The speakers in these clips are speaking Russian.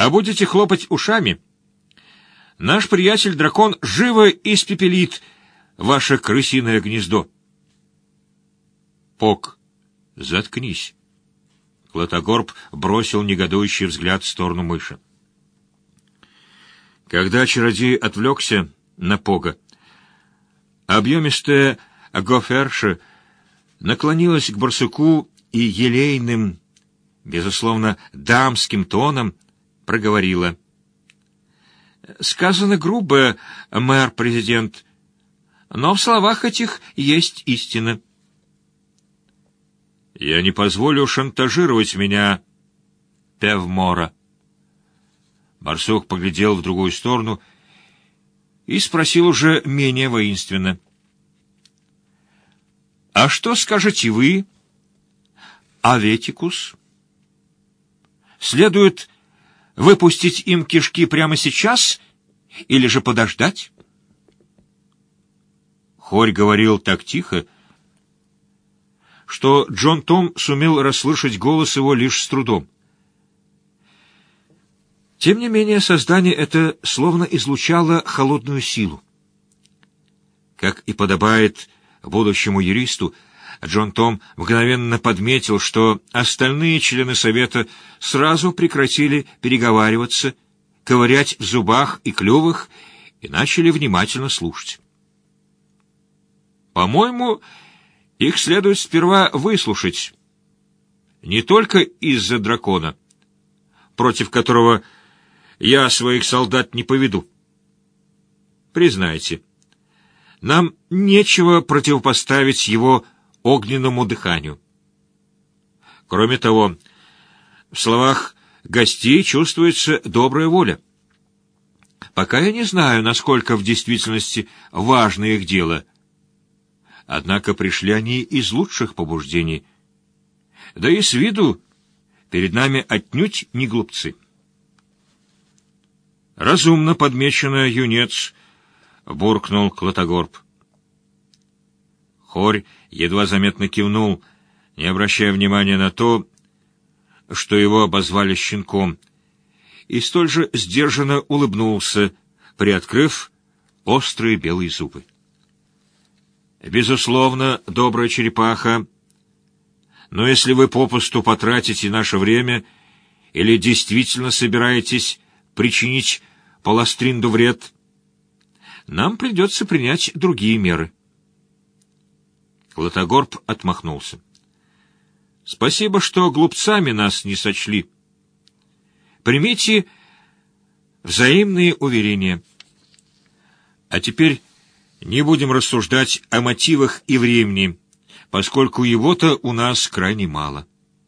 А будете хлопать ушами, наш приятель-дракон живо испепелит ваше крысиное гнездо. Пок, заткнись. Клотогорб бросил негодующий взгляд в сторону мыши. Когда чародей отвлекся на Пога, объемистая гоферша наклонилась к барсуку и елейным, безусловно, дамским тоном проговорила: «Сказано грубо, мэр-президент, но в словах этих есть истина». «Я не позволю шантажировать меня, Певмора». Барсук поглядел в другую сторону и спросил уже менее воинственно: «А что скажете вы, Аветикус? Следует выпустить им кишки прямо сейчас или же подождать?» Хорь говорил так тихо, что Джон Том сумел расслышать голос его лишь с трудом. Тем не менее, создание это словно излучало холодную силу. Как и подобает будущему юристу, Джон Том мгновенно подметил, что остальные члены совета сразу прекратили переговариваться, ковырять в зубах и клювах и начали внимательно слушать. «По-моему, их следует сперва выслушать, не только из-за дракона, против которого я своих солдат не поведу. Признайте, нам нечего противопоставить его огненному дыханию. Кроме того, в словах гостей чувствуется добрая воля. Пока я не знаю, насколько в действительности важно их дело, однако пришли они из лучших побуждений. Да и с виду перед нами отнюдь не глупцы». «Разумно подмечено, юнец», — буркнул Клотогорб. Хорь едва заметно кивнул, не обращая внимания на то, что его обозвали щенком, и столь же сдержанно улыбнулся, приоткрыв острые белые зубы. «Безусловно, добрая черепаха, но если вы попусту потратите наше время или действительно собираетесь причинить Паластринду вред, нам придется принять другие меры». Клотогорб отмахнулся. «Спасибо, что глупцами нас не сочли. Примите взаимные уверения. А теперь не будем рассуждать о мотивах и времени, поскольку его-то у нас крайне мало».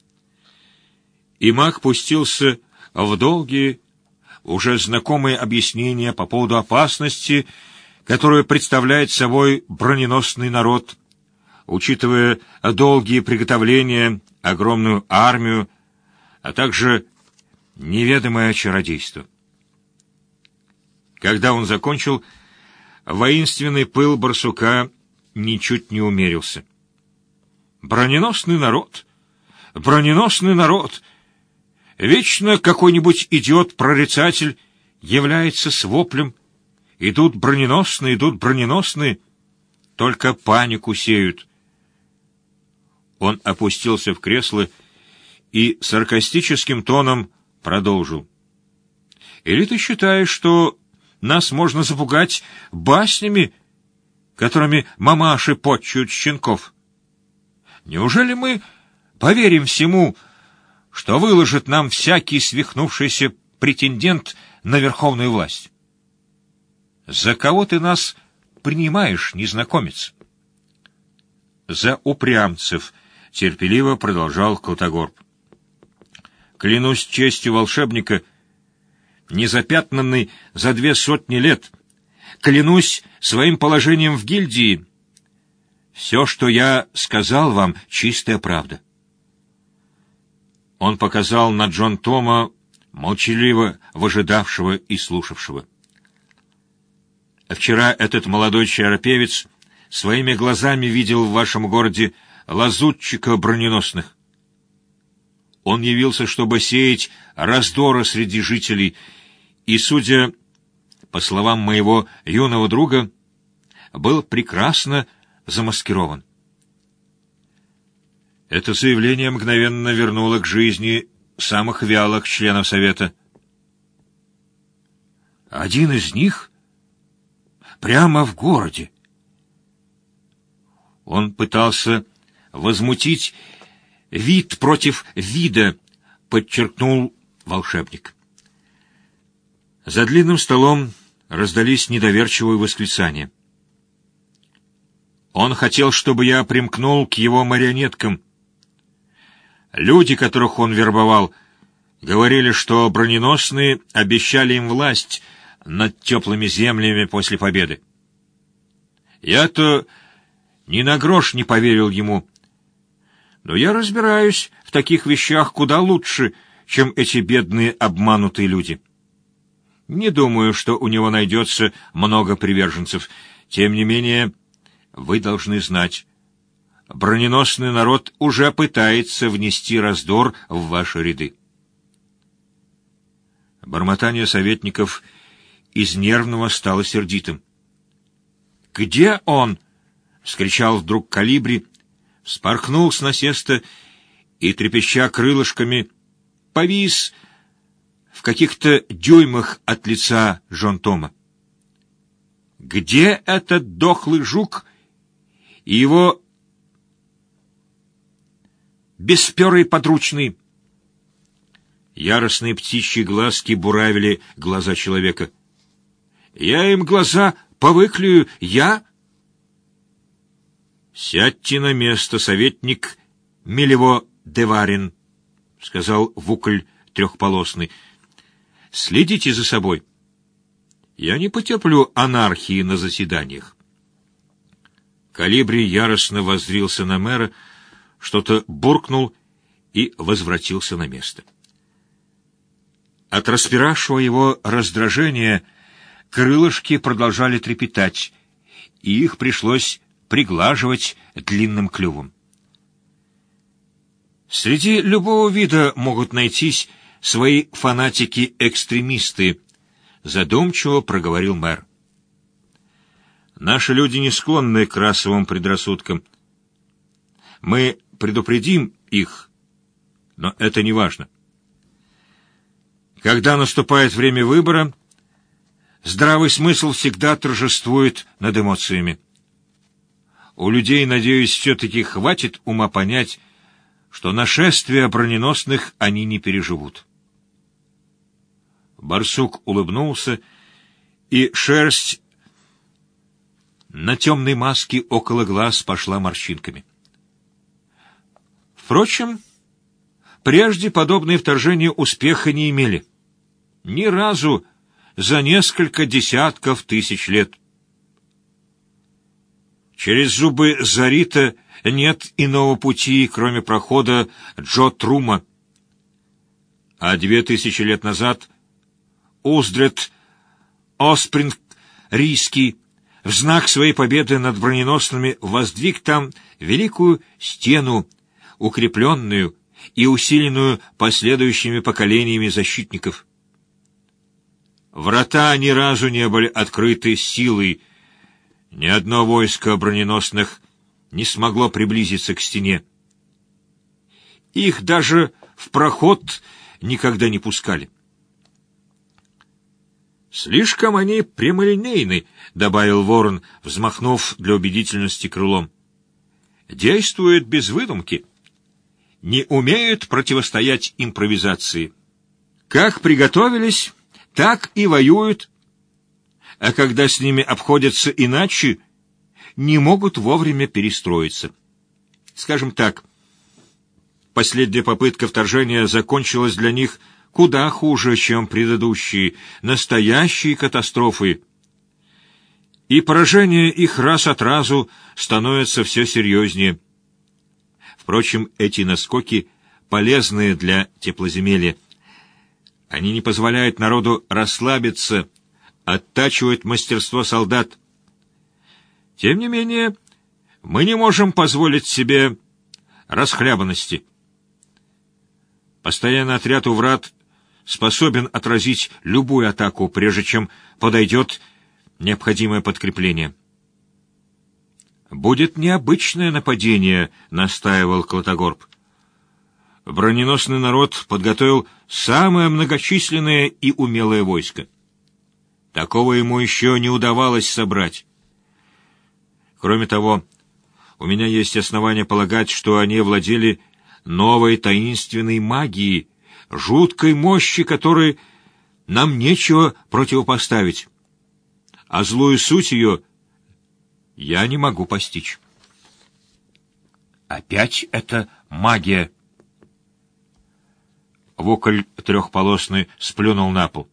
И маг пустился в долгие, уже знакомые объяснения по поводу опасности, которую представляет собой броненосный народ, учитывая долгие приготовления, огромную армию, а также неведомое чародейство. Когда он закончил, воинственный пыл барсука ничуть не умерился. «Броненосный народ! Броненосный народ! Вечно какой-нибудь идиот-прорицатель является с воплем: идут броненосные, только панику сеют». Он опустился в кресло и саркастическим тоном продолжил: «Или ты считаешь, что нас можно запугать баснями, которыми мамаши потчуют щенков? Неужели мы поверим всему, что выложит нам всякий свихнувшийся претендент на верховную власть? За кого ты нас принимаешь, незнакомец?» «За упрямцев», — терпеливо продолжал Клотогорб. «Клянусь честью волшебника, незапятнанный за 200 лет, клянусь своим положением в гильдии, все, что я сказал вам, чистая правда». Он показал на Джон Тома, молчаливо выжидавшего и слушавшего. «Вчера этот молодой чаропевец своими глазами видел в вашем городе лазутчика броненосных. Он явился, чтобы сеять раздоры среди жителей, и, судя по словам моего юного друга, был прекрасно замаскирован. Это заявление мгновенно вернуло к жизни самых вялых членов Совета. Один из них прямо в городе. Он пытался возмутить вид против вида, подчеркнул волшебник. За длинным столом раздались недоверчивые восклицания. Он хотел, чтобы я примкнул к его марионеткам. Люди, которых он вербовал, говорили, что броненосные обещали им власть над теплыми землями после победы. Я-то ни на грош не поверил ему, но я разбираюсь в таких вещах куда лучше, чем эти бедные обманутые люди. Не думаю, что у него найдется много приверженцев. Тем не менее, вы должны знать, броненосный народ уже пытается внести раздор в ваши ряды. Бормотание советников из нервного стало сердитым. «Где он?» — вскричал вдруг Колибри, вспорхнул с насеста и, трепеща крылышками, повис в каких-то дюймах от лица Жон-Тома. «Где этот дохлый жук и его бесперый подручный?» Яростные птичьи глазки буравили глаза человека. «Я им глаза повыклюю, я...» «Сядьте на место, советник Милево Деварин», — сказал Вукль трехполосный. «Следите за собой. Я не потерплю анархии на заседаниях». Колибри яростно воззрился на мэра, что-то буркнул и возвратился на место. От распиравшего его раздражения крылышки продолжали трепетать, и их пришлось приглаживать длинным клювом. Среди любого вида могут найтись свои фанатики-экстремисты, задумчиво проговорил мэр. Наши люди не склонны к расовым предрассудкам. Мы предупредим их, но это не важно. Когда наступает время выбора, здравый смысл всегда торжествует над эмоциями. У людей, надеюсь, все-таки хватит ума понять, что нашествия броненосных они не переживут. Барсук улыбнулся, и шерсть на темной маске около глаз пошла морщинками. Впрочем, прежде подобные вторжения успеха не имели. Ни разу за несколько десятков тысяч лет. Через зубы Зарита нет иного пути, кроме прохода Джо Трума. А 2000 лет назад Уздред Оспринг Рийский в знак своей победы над броненосными воздвиг там великую стену, укрепленную и усиленную последующими поколениями защитников. Врата ни разу не были открыты силой, ни одно войско броненосных не смогло приблизиться к стене. Их даже в проход никогда не пускали. «Слишком они прямолинейны», — добавил Ворон, взмахнув для убедительности крылом. «Действуют без выдумки, не умеют противостоять импровизации. Как приготовились, так и воюют, а когда с ними обходятся иначе, не могут вовремя перестроиться. Скажем так, последняя попытка вторжения закончилась для них куда хуже, чем предыдущие, настоящие катастрофы. И поражение их раз от разу становится все серьезнее. Впрочем, эти наскоки полезны для теплоземелья. Они не позволяют народу расслабиться, оттачивают мастерство солдат. Тем не менее, мы не можем позволить себе расхлябанности. Постоянный отряд у врат способен отразить любую атаку, прежде чем подойдет необходимое подкрепление. «Будет необычное нападение», — настаивал Клотогорб. Броненосный народ подготовил самое многочисленное и умелое войско. Такого ему еще не удавалось собрать. Кроме того, у меня есть основания полагать, что они владели новой таинственной магией, жуткой мощи, которой нам нечего противопоставить, а злую суть ее я не могу постичь. Опять это магия. Воколь трехполосный сплюнул на пол.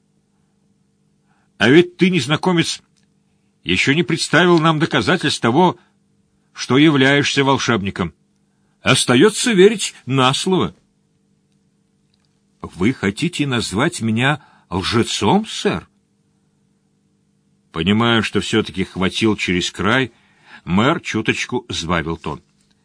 А ведь ты, незнакомец, еще не представил нам доказательств того, что являешься волшебником. Остается верить на слово. Вы хотите назвать меня лжецом, сэр? Понимая, что все-таки хватил через край, мэр чуточку сбавил тон.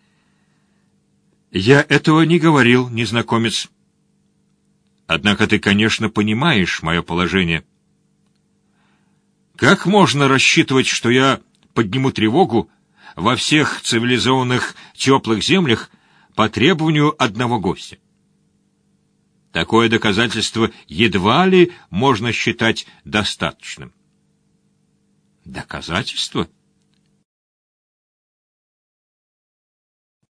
Я этого не говорил, незнакомец. Однако ты, конечно, понимаешь мое положение. Как можно рассчитывать, что я подниму тревогу во всех цивилизованных теплых землях по требованию одного гостя? Такое доказательство едва ли можно считать достаточным. Доказательство?